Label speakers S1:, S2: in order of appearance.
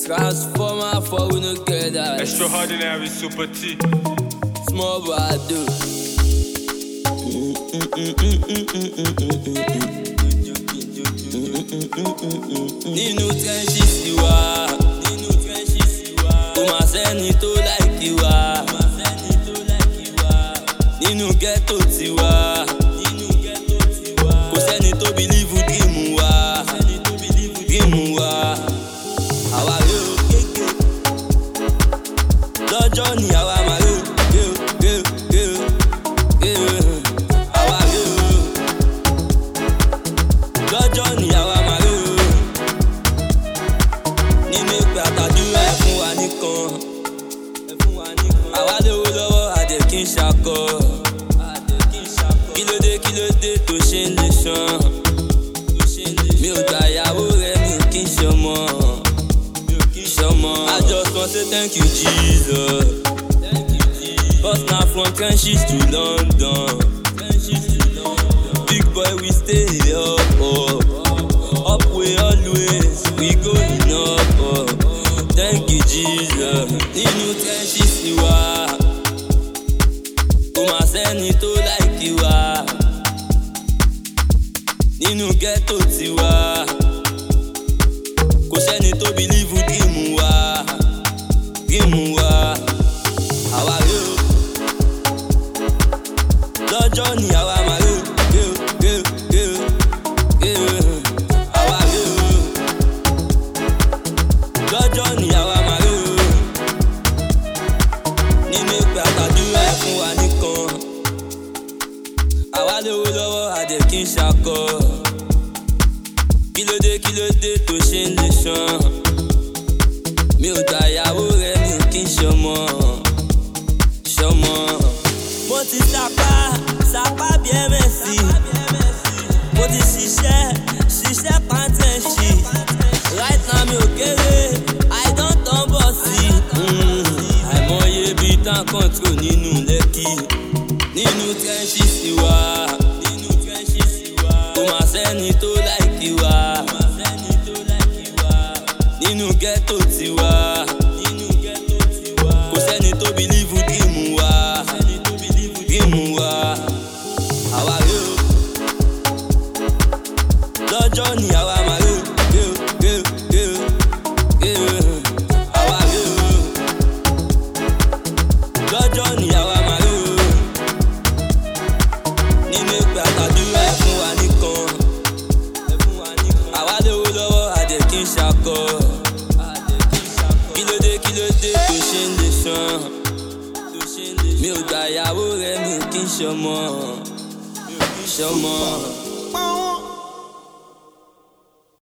S1: Transformer for we no get that.
S2: Extraordinary super T.
S1: Small but I do. Nínú trenches you are. Kò má sẹ́ni tó like you are. Nínú ghetto tiwa. Kò sẹ́ni tó believe dream wa. Dream wa. Àwa rè o kéèké. Lọ́jọ́ ni àwa máa rè o. Àwa rè o. Lọ́jọ́ ni àwa máa rè o. Nínú ìpè àtàdúrà ẹ fún wa nìkan. Àwa lówó lọ́wọ́ àdè kí n ṣakọ. Kílódé tó ṣe ń lè ṣan. Mi ò gbà ìyàwó rẹ̀ mi ò kí n ṣọmọ. I just want to say thank you, Jesus. Cause now from trenches to London. Big boy, we stay up. Up we always, we going up. Thank you, Jesus. Nínú trenches you are. Kò má sẹ́ni tó like you are. Nínú ghetto tiwa. Kò sẹ́ni tó believe dream wa. Dream wa. Àwa rè o. Lọ́jọ́ ni àwa máa rè o. Àwa rè o. Lọ́jọ́ ni àwa máa rè o. Nínú ìpè àtàdúrà ẹ fún wa nìkan. Àwa lówó lọ́wọ́ àdè kí n ṣakọ. Kílódé tó ṣe ń lè ṣan. Mi ò gbà ìyàwó rẹ̀ mi ò kí n ṣọmọ. Mo ti sapá bí ẹ̀mẹ̀sì. Mo ti ṣiṣẹ́ pàǹtẹ̀ṣì. Right now mi ò kéré, I don turn bọ́ọ̀sì. Àìmọye bí tán control nínú Lẹ́kì. Nínú trenches tiwa. Kò má sẹ́ni tó like you are. Nínú ghetto tiwa. Kò sẹ́ni tó believe dream wa. Dream wa. Àwa rè o. Lọ́jọ́ ni àwa máa rè o. Àwa rè o. Lọ́jọ́ ni àwa máa rè o. Nínú ìpè àtàdúrà ẹ fún wa nìkan. Àwa lówó lọ́wọ́ àdè kí n ṣakọ. Kílódé tó ṣe ń lè ṣan. Mi ò gbà ìyàwó rẹ̀ mi ò kí n ṣọmọ.